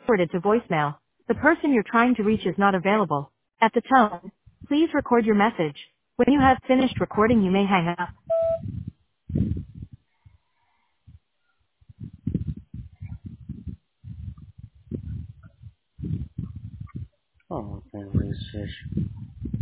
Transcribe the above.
forwarded to voicemail. The person you're trying to reach is not available. At the tone, please record your message. When you have finished recording, you may hang up. Oh, okay, registration.